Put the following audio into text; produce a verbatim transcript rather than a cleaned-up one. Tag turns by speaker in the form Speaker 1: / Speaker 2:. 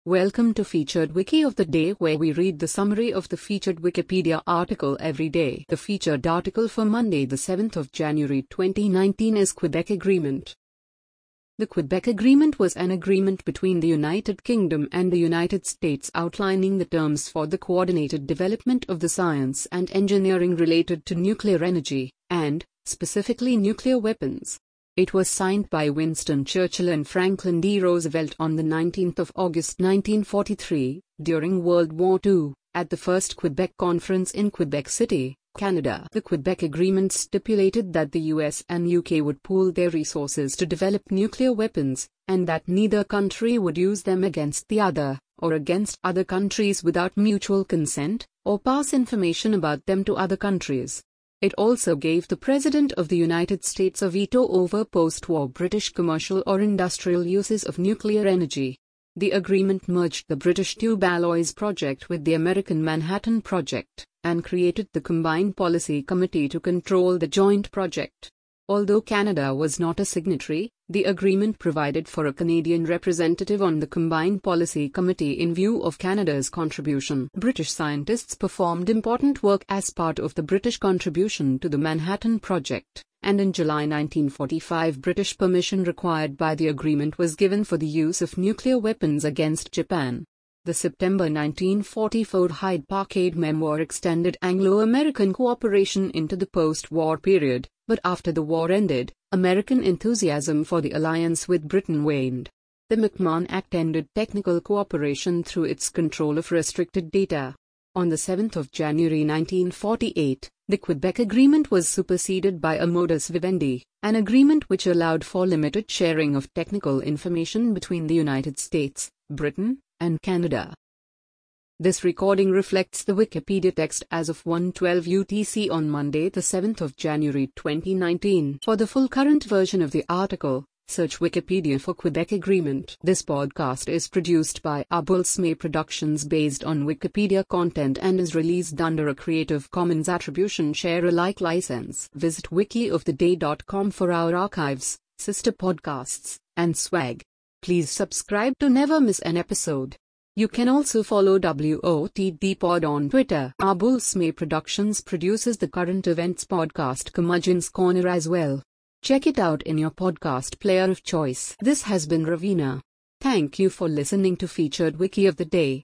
Speaker 1: Welcome to Featured Wiki of the Day, where we read the summary of the featured Wikipedia article every day. The featured article for Monday, the seventh of January twenty nineteen is Quebec Agreement. The Quebec Agreement was an agreement between the United Kingdom and the United States outlining the terms for the coordinated development of the science and engineering related to nuclear energy, and, specifically, nuclear weapons. It was signed by Winston Churchill and Franklin D. Roosevelt on the nineteenth of August nineteen forty-three, during World War Two, at the First Quebec Conference in Quebec City, Canada. The Quebec Agreement stipulated that the U S and U K would pool their resources to develop nuclear weapons, and that neither country would use them against the other, or against other countries without mutual consent, or pass information about them to other countries. It also gave the President of the United States a veto over post-war British commercial or industrial uses of nuclear energy. The agreement merged the British Tube Alloys Project with the American Manhattan Project, and created the Combined Policy Committee to control the joint project. Although Canada was not a signatory, the agreement provided for a Canadian representative on the Combined Policy Committee in view of Canada's contribution. British scientists performed important work as part of the British contribution to the Manhattan Project, and in July nineteen forty-five British permission required by the agreement was given for the use of nuclear weapons against Japan. The September nineteen forty-four Hyde-Parkade Memoir extended Anglo-American cooperation into the post-war period, but after the war ended, American enthusiasm for the alliance with Britain waned. The McMahon Act ended technical cooperation through its control of restricted data. On the seventh of January nineteen forty-eight, the Quebec Agreement was superseded by a modus vivendi, an agreement which allowed for limited sharing of technical information between the United States, Britain, and Canada. This recording reflects the Wikipedia text as of one twelve U T C on Monday, the seventh of January twenty nineteen. For the full current version of the article, search Wikipedia for Quebec Agreement. This podcast is produced by Abulsme Productions based on Wikipedia content and is released under a Creative Commons Attribution Share Alike license. Visit wiki of the day dot com for our archives, sister podcasts, and swag. Please subscribe to never miss an episode. You can also follow W O T D Pod on Twitter. Abulsme Productions produces the current events podcast Curmudgeon's Corner as well. Check it out in your podcast player of choice. This has been Ravina. Thank you for listening to Featured Wiki of the Day.